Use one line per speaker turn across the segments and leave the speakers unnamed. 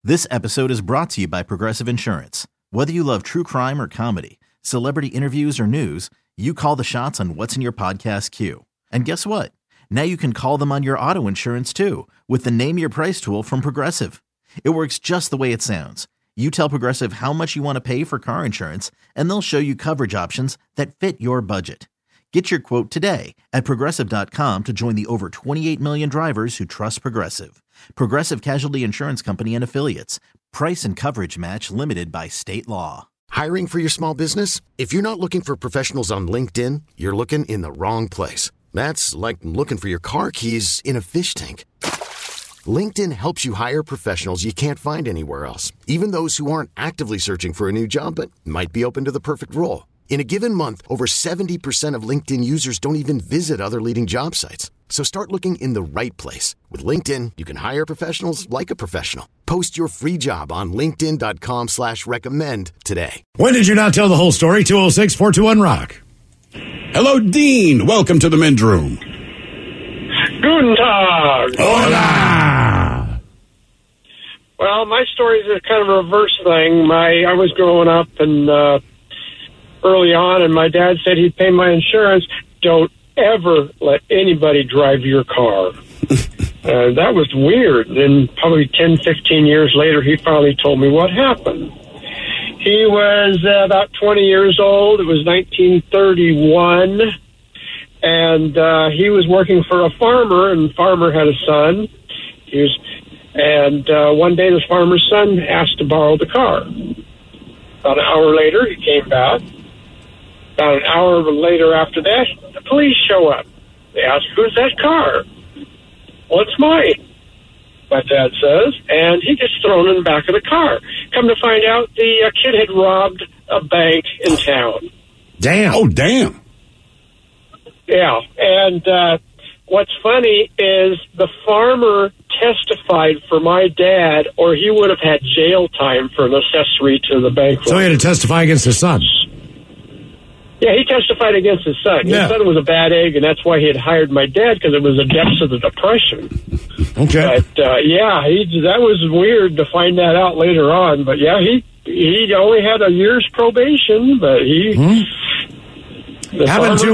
This episode is brought to you by Progressive Insurance. Whether you love true crime or comedy, celebrity interviews or news, you call the shots on what's in your podcast queue. And guess what? Now you can call them on your auto insurance too with the Name Your Price tool from Progressive. It works just the way it sounds. You tell Progressive how much you want to pay for car insurance, and they'll show you coverage options that fit your budget. Get your quote today at Progressive.com to join the over 28 million drivers who trust Progressive. Progressive Casualty Insurance Company and Affiliates. Price and coverage match limited by state law.
Hiring for your small business? If you're not looking for professionals on LinkedIn, you're looking in the wrong place. That's like looking for your car keys in a fish tank. LinkedIn helps you hire professionals you can't find anywhere else, even those who aren't actively searching for a new job but might be open to the perfect role. In a given month, over 70% of LinkedIn users don't even visit other leading job sites. So start looking in the right place. With LinkedIn, you can hire professionals like a professional. Post your free job on linkedin.com/recommend today.
When did you not tell the whole story? 206-421-ROCK.
Hello, Dean. Welcome to the men's room.
Guten Tag.
Hola.
Well, my story is a kind of a reverse thing. I was growing up and early on, and my dad said he'd pay my insurance. Don't ever let anybody drive your car. That was weird. Then probably 10, 15 years later, he finally told me what happened. He was about 20 years old. It was 1931. And he was working for a farmer, and the farmer had a son. One day the farmer's son asked to borrow the car. About an hour later, he came back. About an hour later after that, the police show up. They ask, who's that car? Well, it's mine, my dad says, and he gets thrown in the back of the car. Come to find out, the kid had robbed a bank in town.
Damn.
Oh, damn.
Yeah, and what's funny is the farmer testified for my dad, or he would have had jail time for an accessory to the bank.
So he had to testify against his son.
Yeah, he testified against his son.
Yeah.
His son was a bad egg, and that's why he had hired my dad, because it was the depths of the Depression.
Okay.
But, that was weird to find that out later on. But, yeah, he only had a year's probation, but he...
Happened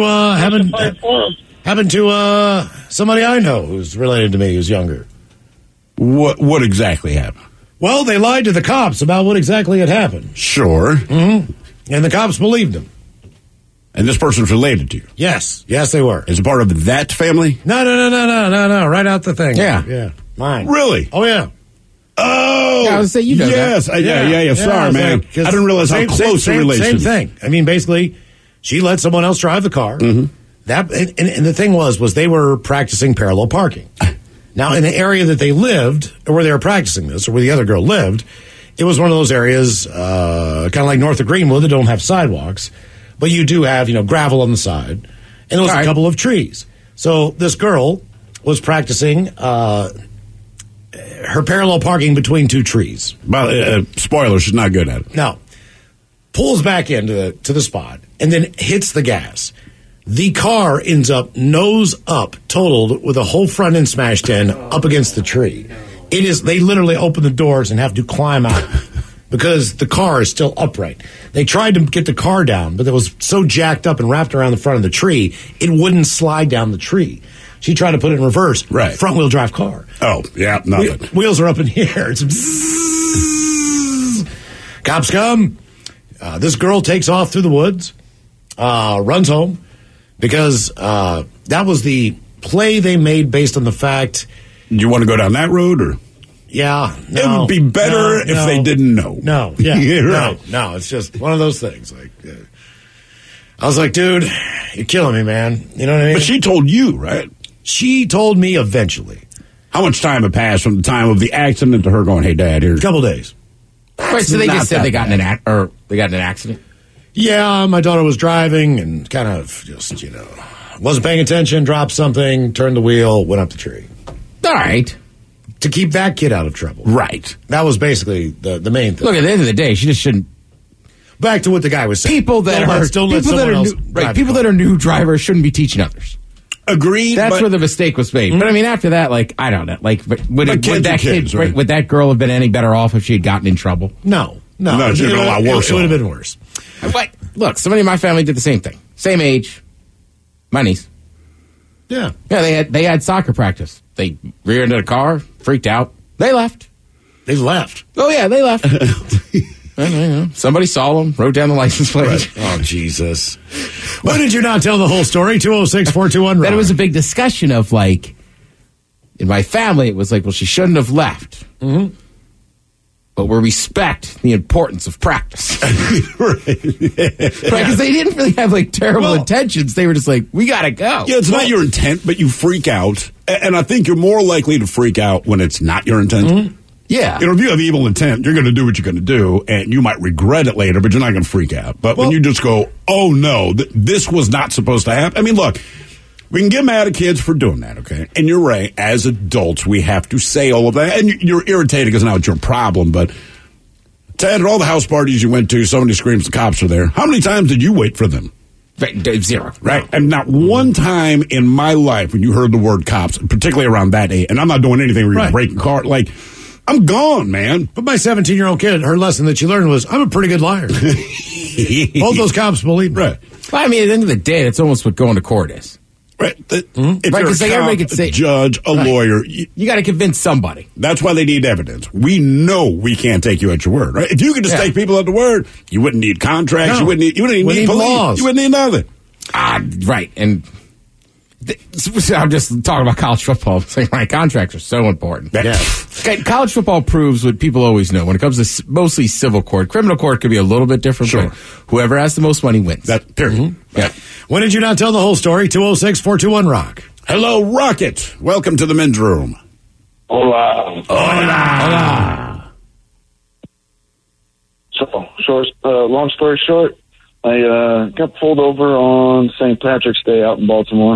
to somebody I know who's related to me who's younger.
What exactly happened?
Well, they lied to the cops about what exactly had happened.
Sure.
Mm-hmm. And the cops believed them.
And this person's related to you?
Yes, they were.
Is it part of that family?
No. Right out the thing.
Yeah.
Mine.
Really?
Oh, yeah.
Oh,
yeah, I was saying you know
yes.
that.
Yeah. Sorry, man.
Like,
I didn't realize how close a relation.
Same thing. I mean, basically, she let someone else drive the car.
Mm-hmm.
That and the thing was they were practicing parallel parking. Now, in the area that they lived, or where they were practicing this, or where the other girl lived, it was one of those areas, kind of like north of Greenwood, that don't have sidewalks, but you do have, gravel on the side, and there was a couple of trees. So this girl was practicing her parallel parking between two trees.
Spoiler, she's not good at it.
No. Pulls back into the spot and then hits the gas. The car ends up nose up, totaled, with a whole front end smashed in up against the tree. They literally open the doors and have to climb out because the car is still upright. They tried to get the car down, but it was so jacked up and wrapped around the front of the tree, it wouldn't slide down the tree. She tried to put it in reverse.
Right.
Front wheel drive car.
Oh, yeah, nothing.
Wheels are up in the air. It's bzzz. Cops come. This girl takes off through the woods, runs home, because that was the play they made based on the fact.
Do you want to go down that road, or?
Yeah.
It would be better if they didn't know.
No. Yeah.
Right.
No. It's just one of those things. Like, I was like, dude, you're killing me, man. You know what I mean?
But she told you, right?
She told me eventually.
How much time had passed from the time of the accident to her going, hey, Dad, here's...
A couple days.
Wait, so they just said they got in an accident?
Yeah, my daughter was driving and kind of just, wasn't paying attention, dropped something, turned the wheel, went up the tree.
All right.
To keep that kid out of trouble.
Right.
That was basically the main thing.
Look, at the end of the day, she just shouldn't.
Back to what the guy was saying.
People that are new drivers shouldn't be teaching others.
Agreed.
That's where the mistake was made. But I mean, after that, like, I don't know. Like, would that girl have been any better off if she had gotten in trouble?
No,
she'd have been a lot worse.
It would have been worse.
But look, somebody in my family did the same thing. Same age. My niece.
Yeah.
Yeah, they had soccer practice. They reared into the car, freaked out. They left.
They left.
Oh, yeah, they left. Somebody saw them, wrote down the license plate.
Right. Oh, Jesus. Why did you not tell the whole story? 206-421-ROCK.
Then it was a big discussion of, like, in my family, it was like, well, she shouldn't have left.
Mm-hmm.
But we respect the importance of practice.
Right.
Because they didn't really have, like, terrible intentions. They were just like, we got to go.
Yeah, it's not your intent, but you freak out. And I think you're more likely to freak out when it's not your intent.
Mm-hmm.
Yeah.
You know, if you have evil intent, you're going to do what you're going to do, and you might regret it later, but you're not going to freak out. But when you just go, oh, no, this was not supposed to happen. I mean, look, we can get mad at kids for doing that, okay? And you're right. As adults, we have to say all of that. And you're irritated because now it's your problem. But Ted, at all the house parties you went to, somebody screams the cops are there. How many times did you wait for them?
Zero.
Right. And not one time in my life when you heard the word cops, particularly around that age, and I'm not doing anything where you're breaking car, like, I'm gone, man.
But my 17-year-old kid, her lesson that she learned was, I'm a pretty good liar. Both those cops believe me.
Right.
Well, I mean, at the end of the day, that's almost what going to court is.
Right. If you're
everybody could say,
a judge, a lawyer.
You got to convince somebody.
That's why they need evidence. We know we can't take you at your word, right? If you could just take people at the word, you wouldn't need contracts. No. You wouldn't need police.
Laws.
You wouldn't need nothing.
Right. And I'm just talking about college football. It's like, my contracts are so important.
Yeah.
College football proves what people always know. When it comes to mostly civil court, criminal court could be a little bit different.
Sure.
But whoever has the most money wins.
That period.
Mm-hmm. Yeah. When did you not tell the whole story? 206-421-ROCK.
Hello, Rocket. Welcome to the men's room.
Hola. So, long story short, I got pulled over on St. Patrick's Day out in Baltimore,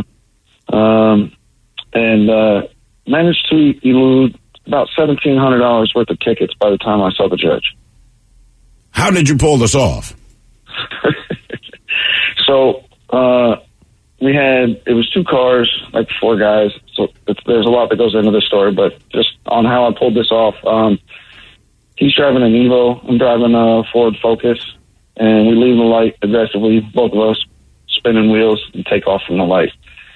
and managed to elude about $1,700 worth of tickets by the time I saw the judge.
How did you pull this off?
So, it was two cars, like four guys. So there's a lot that goes into this story, but just on how I pulled this off, he's driving an Evo. I'm driving a Ford Focus, and we leave the light aggressively, both of us spinning wheels and take off from the light.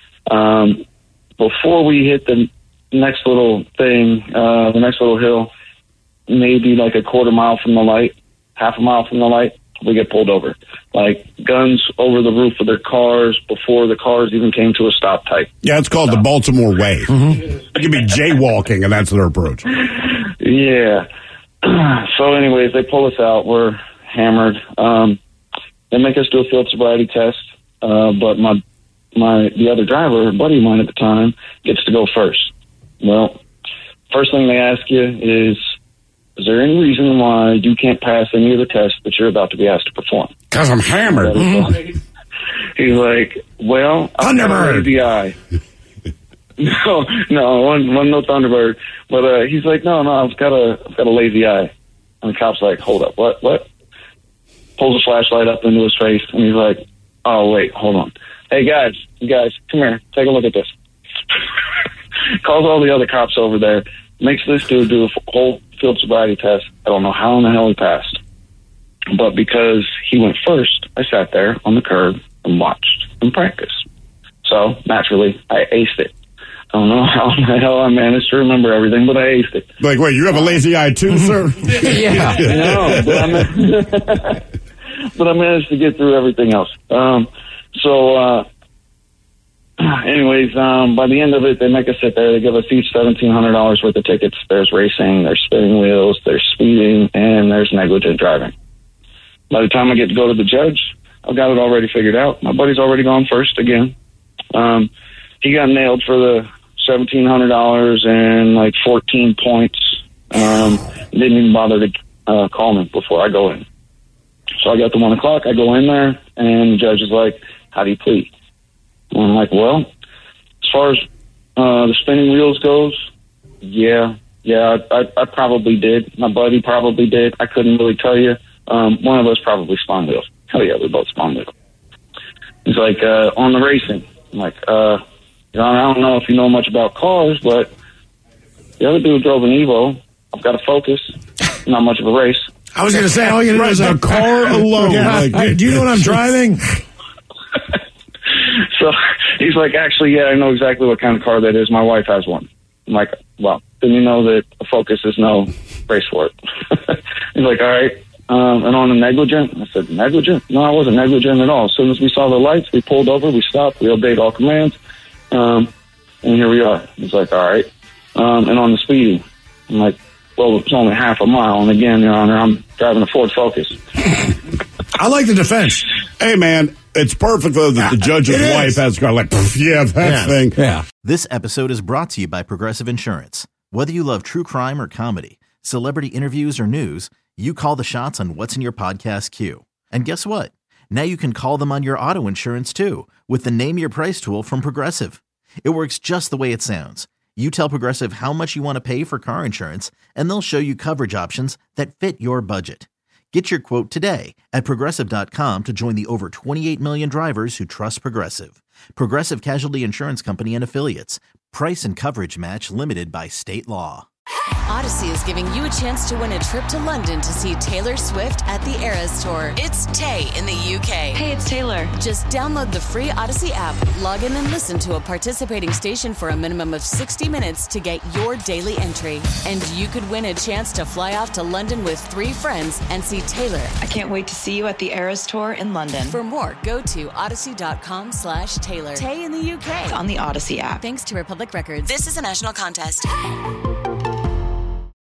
Before we hit the next little thing, the next little hill, maybe like a quarter mile from the light, half a mile from the light, we get pulled over. Like guns over the roof of their cars before the cars even came to a stop type.
Yeah, it's called the Baltimore Way. Mm-hmm. It could be jaywalking, and that's their approach.
Yeah. So anyways, they pull us out. We're hammered. They make us do a field sobriety test, but the other driver, a buddy of mine at the time, gets to go first. Well, first thing they ask you is there any reason why you can't pass any of the tests that you're about to be asked to perform?
Because I'm hammered.
He's like, well, I've got a lazy eye. No, no Thunderbird. But he's like, no, I've got a lazy eye. And the cop's like, hold up, what? Pulls a flashlight up into his face, and he's like, oh, wait, hold on. Hey, guys, come here. Take a look at this. Calls all the other cops over there, makes this dude do a whole field sobriety test. I don't know how in the hell he passed. But because he went first, I sat there on the curb and watched him practice. So, naturally, I aced it. I don't know how in the hell I managed to remember everything, but I aced it.
Like, wait, you have a lazy eye too, sir?
Yeah.
No, but I managed to get through everything else. Anyways, by the end of it, they make us sit there. They give us each $1,700 worth of tickets. There's racing, there's spinning wheels, there's speeding, and there's negligent driving. By the time I get to go to the judge, I've got it already figured out. My buddy's already gone first again. He got nailed for the $1,700 and like 14 points. Didn't even bother to call me before I go in. So I got to 1 o'clock. I go in there, and the judge is like, how do you plead? And I'm like, well, as far as the spinning wheels goes, yeah, I probably did. My buddy probably did. I couldn't really tell you. One of us probably spun wheels. Hell yeah, we both spun wheels. He's like, on the racing. I'm like,
I don't know if you know much about cars, but the other dude drove an Evo. I've got a Focus. Not much of a race.
I was going to say, all you need is a car alone. Do you know what I'm driving?
So he's like, actually, yeah, I know exactly what kind of car that is. My wife has one. I'm like, well, then you know that a Focus is no race for it. He's like, all right. And on the negligent? I said, negligent? No, I wasn't negligent at all. As soon as we saw the lights, we pulled over, we stopped, we obeyed all commands, and here we are. He's like, all right. And on the speeding, I'm like, well, it's only half a mile. And again, Your Honor, I'm driving a Ford Focus.
I like the defense.
Hey, man, it's perfect, though, that the judge's wife has got like, that thing.
Yeah. This episode is brought to you by Progressive Insurance. Whether you love true crime or comedy, celebrity interviews or news, you call the shots on what's in your podcast queue. And guess what? Now you can call them on your auto insurance, too, with the Name Your Price tool from Progressive. It works just the way it sounds. You tell Progressive how much you want to pay for car insurance, and they'll show you coverage options that fit your budget. Get your quote today at Progressive.com to join the over 28 million drivers who trust Progressive. Progressive Casualty Insurance Company and Affiliates. Price and coverage match limited by state law.
Odyssey is giving you a chance to win a trip to London to see Taylor Swift at the Eras Tour. It's Tay in the UK.
Hey, it's Taylor.
Just download the free Odyssey app, log in and listen to a participating station for a minimum of 60 minutes to get your daily entry. And you could win a chance to fly off to London with 3 friends and see Taylor.
I can't wait to see you at the Eras Tour in London.
For more, go to odyssey.com/Taylor. Tay in the UK.
It's on the Odyssey app.
Thanks to Republic Records. This is a national contest.